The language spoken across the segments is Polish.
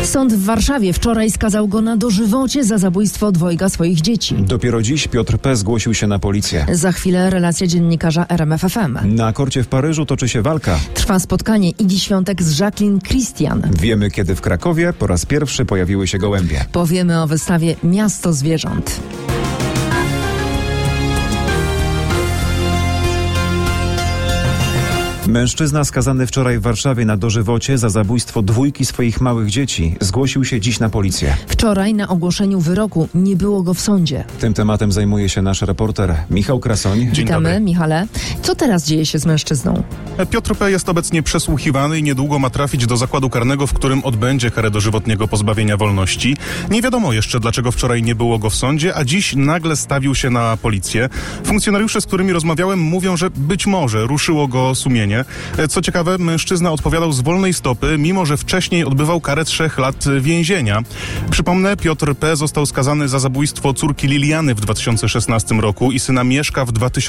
Sąd w Warszawie wczoraj skazał go na dożywocie za zabójstwo dwojga swoich dzieci. Dopiero dziś Piotr P. zgłosił się na policję. Za chwilę relacja dziennikarza RMF FM. Na korcie w Paryżu toczy się walka. Trwa spotkanie Igi Świątek z Jacqueline Christian. Wiemy, kiedy w Krakowie po raz pierwszy pojawiły się gołębie. Powiemy o wystawie Miasto Zwierząt. Mężczyzna skazany wczoraj w Warszawie na dożywocie za zabójstwo dwójki swoich małych dzieci zgłosił się dziś na policję. Wczoraj na ogłoszeniu wyroku nie było go w sądzie. Tym tematem zajmuje się nasz reporter Michał Krasoń. Witamy, Michale. Co teraz dzieje się z mężczyzną? Piotr P. jest obecnie przesłuchiwany i niedługo ma trafić do zakładu karnego, w którym odbędzie karę dożywotniego pozbawienia wolności. Nie wiadomo jeszcze, dlaczego wczoraj nie było go w sądzie, a dziś nagle stawił się na policję. Funkcjonariusze, z którymi rozmawiałem, mówią, że być może ruszyło go sumienie. Co ciekawe, mężczyzna odpowiadał z wolnej stopy, mimo że wcześniej odbywał karę 3 lat więzienia. Przypomnę, Piotr P. został skazany za zabójstwo córki Liliany w 2016 roku i syna Mieszka w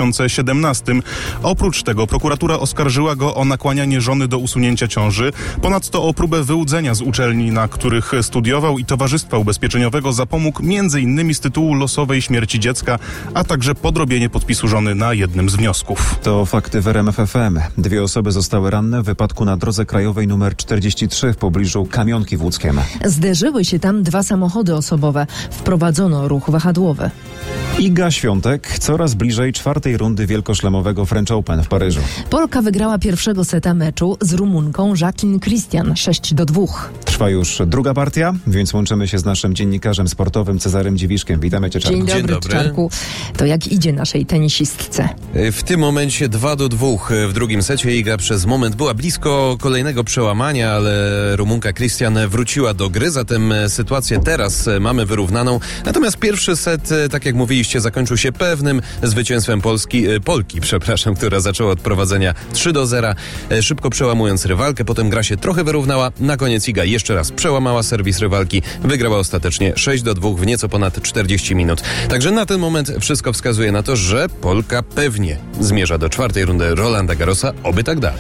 2017. Oprócz tego prokuratura oskarżyła go o nakłanianie żony do usunięcia ciąży, ponadto o próbę wyłudzenia z uczelni, na których studiował, i Towarzystwa Ubezpieczeniowego zapomógł m.in. z tytułu losowej śmierci dziecka, a także podrobienie podpisu żony na jednym z wniosków. To fakty w RMF FM. 2 osoby zostały ranne w wypadku na drodze krajowej nr 43 w pobliżu Kamionki w Łódzkiem. Zderzyły się tam 2 samochody osobowe. Wprowadzono ruch wahadłowy. Iga Świątek coraz bliżej 4. rundy wielkoszlemowego French Open w Paryżu. Polka wygrała pierwszego seta meczu z Rumunką Jacqueline Christian 6-2. Trwa już druga partia, więc łączymy się z naszym dziennikarzem sportowym Cezarym Dziwiszkiem. Witamy Cię, Czarku. Dzień dobry, Czarku. To jak idzie naszej tenisistce? W tym momencie 2-2 w drugim secie. Iga przez moment była blisko kolejnego przełamania, ale Rumunka Christian wróciła do gry, zatem sytuację teraz mamy wyrównaną. Natomiast pierwszy set, tak jak mówiliście, zakończył się pewnym zwycięstwem Polki, która zaczęła od prowadzenia 3-0, szybko przełamując rywalkę, potem gra się trochę wyrównała, na koniec Iga jeszcze raz przełamała serwis rywalki, wygrała ostatecznie 6-2 w nieco ponad 40 minut. Także na ten moment wszystko wskazuje na to, że Polka pewnie zmierza do 4. rundy Rolanda Garrosa, oby tak dalej.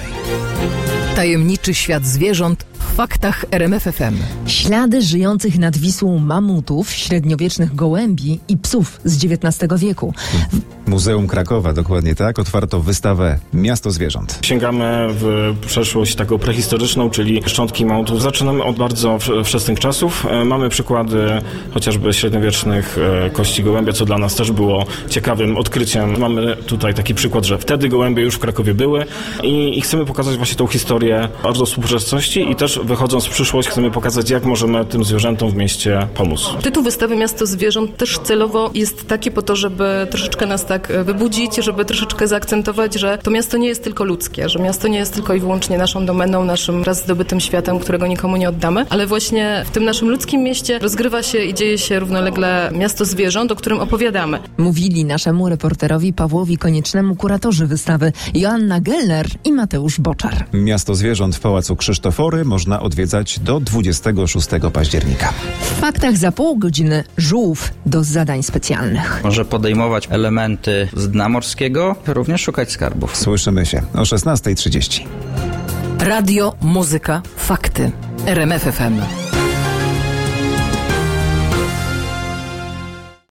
Tajemniczy świat zwierząt w faktach RMF FM. Ślady żyjących nad Wisłą mamutów, średniowiecznych gołębi i psów z XIX wieku. Muzeum Krakowa, dokładnie tak. Otwarto wystawę Miasto Zwierząt. Sięgamy w przeszłość taką prehistoryczną, czyli szczątki mamutów. Zaczynamy od bardzo wczesnych czasów. Mamy przykłady chociażby średniowiecznych kości gołębia, co dla nas też było ciekawym odkryciem. Mamy tutaj taki przykład, że wtedy gołębie już w Krakowie były i chcemy pokazać właśnie tą historię bardzo współczesności i też wychodząc w przyszłość chcemy pokazać, jak możemy tym zwierzętom w mieście pomóc. Tytuł wystawy Miasto Zwierząt też celowo jest taki po to, żeby troszeczkę nas tak wybudzić, żeby troszeczkę zaakcentować, że to miasto nie jest tylko ludzkie, że miasto nie jest tylko i wyłącznie naszą domeną, naszym raz zdobytym światem, którego nikomu nie oddamy, ale właśnie w tym naszym ludzkim mieście rozgrywa się i dzieje się równolegle Miasto Zwierząt, o którym opowiadamy. Mówili naszemu reporterowi Pawłowi Koniecznemu kuratorzy wystawy Joanna Gellner i Mateusz Boczar. Miasto Zwierząt w Pałacu Krzysztofory można odwiedzać do 26 października. W faktach za pół godziny żółw do zadań specjalnych. Może podejmować elementy z dna morskiego, również szukać skarbów. Słyszymy się o 16:30. Radio, muzyka, fakty. RMF FM.